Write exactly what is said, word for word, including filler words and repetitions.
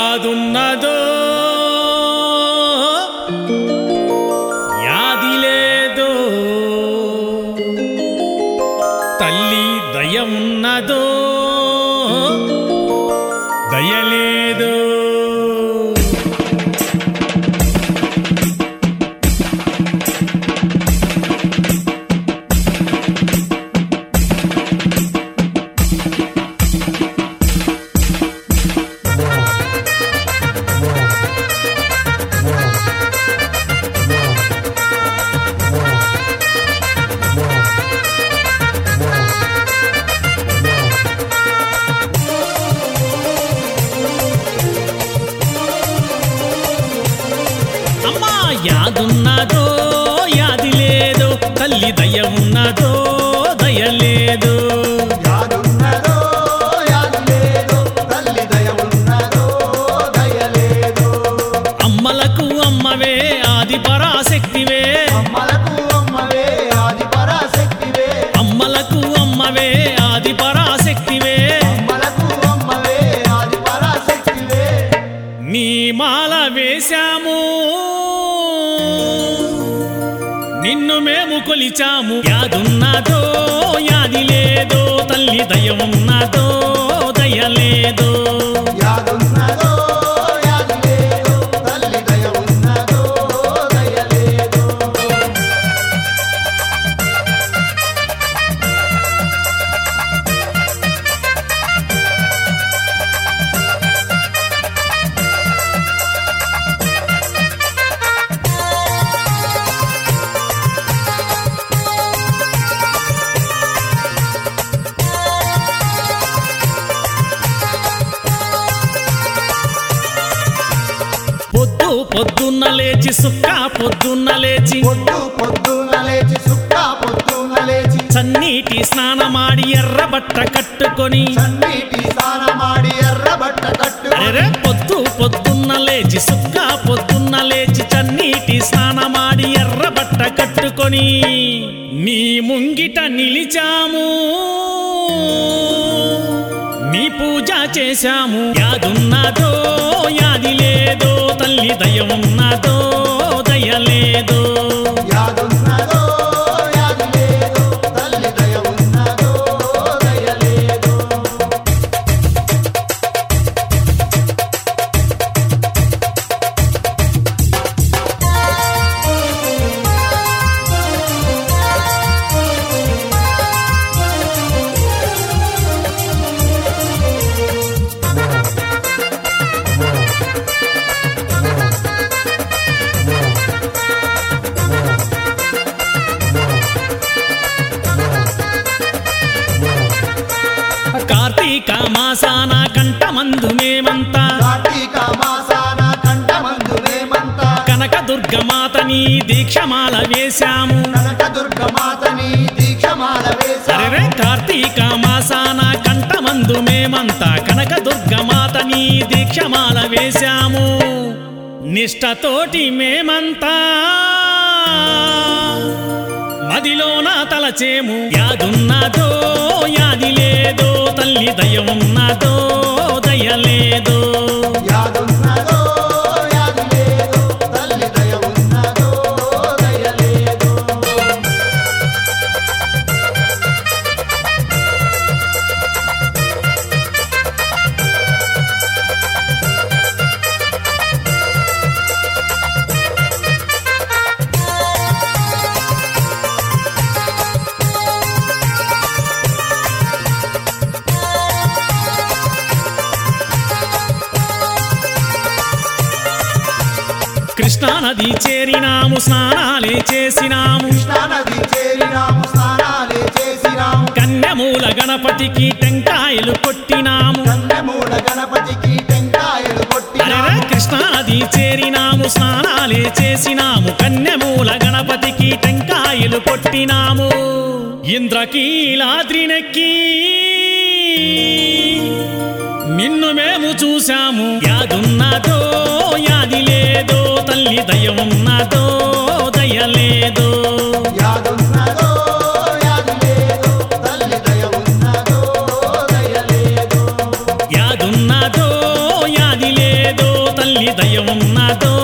యాదున్నదో యాది లేదో తల్లి దయ ఉన్నదో దయలేదో యాదున్నదో యాది లేదో తల్లి దయ ఉన్నదో దయలేదో యాదున్నదో యాది లేదో తల్లి దయ ఉన్నదో దయలేదో అమ్మలకు అమ్మవే ఆది పరాశక్తివే అమ్మలకు అమ్మవే ఆది పరాశక్తివే అమ్మలకు అమ్మవే ఆది పరాశక్తివే అమ్మలకు అమ్మవే ఆది పరాశక్తివే నీ మాల వేశాము నిన్ను మేము కొలిచాము యాదున్నదో యాది లేదో తల్లి దయ ఉన్నదో దయలేదో యాదున్నదో యాది లేదో తల్లి దయ ఉన్నదో దయలేదో పొద్దు పొద్దున్న లేచి సుక్క పొద్దున్న లేచి పొద్దు పొద్దున లేచి సుక్క పొద్దున లేచి చన్నీటి స్నానమాడి ఎర్ర బట్ట కట్టుకొని సన్నీటి స్నానమాడి ఎర్ర బట్ట కట్టుకొని అరే పొద్దు పొద్దున్న లేచి సుక్క పొద్దున్న లేచి చన్నీటి స్నానమాడి ఎర్ర బట్ట కట్టుకొని నీ ముంగిట నిలిచాము నీ పూజ చేశాము యాదున్నదో యాది లేదో తల్లి దయ ఉన్నదో దయలేదో యాదున్నదో యాది లేదో తల్లి దయ ఉన్నదో దయలేదో కార్తీక మాసాన కంఠమందు మేమంతా కార్తీక మాసాన కంఠమందు మేమంతా కనక దుర్గమాతని దీక్షమాల వేశాము కనక దుర్గమాతని దీక్షమాల వేశాము అరే కార్తీక మాసాన కంఠమందు మేమంతా కనక దుర్గమాతని దీక్షమాల వేశాము నిష్టతోటి మేమంతా మదిలోన తలచేము యాదున్నదో యాది లేదో తల్లి దయ ఉన్నదో దయలేదో యాదున్నదో యాది లేదో తల్లి దయ ఉన్నదో దయలేదో కృష్ణానది చేరినాము స్నానాలే చేసినాము కృష్ణానది చేరినాము స్నానాలే చేసినాము కన్యమూల గణపతికి టెంకాయలు కొట్టినాము కన్నెమూల గణపతికి టెంకాయలు కొట్టినాము అరే కృష్ణానది చేరినాము స్నానాలే చేసినాము కన్యమూల గణపతికి టెంకాయలు కొట్టినాము ఇంద్రకీలాద్రినెక్కి నిన్ను మేము చూశాము యాదున్నదో యాది లేదో తల్లి దయ ఉన్నదో దయలేదో యాదున్నదో యాది లేదో తల్లి దయ ఉన్నదో దయలేదో యాదున్నదో యాది లేదో దయ ఉన్నదో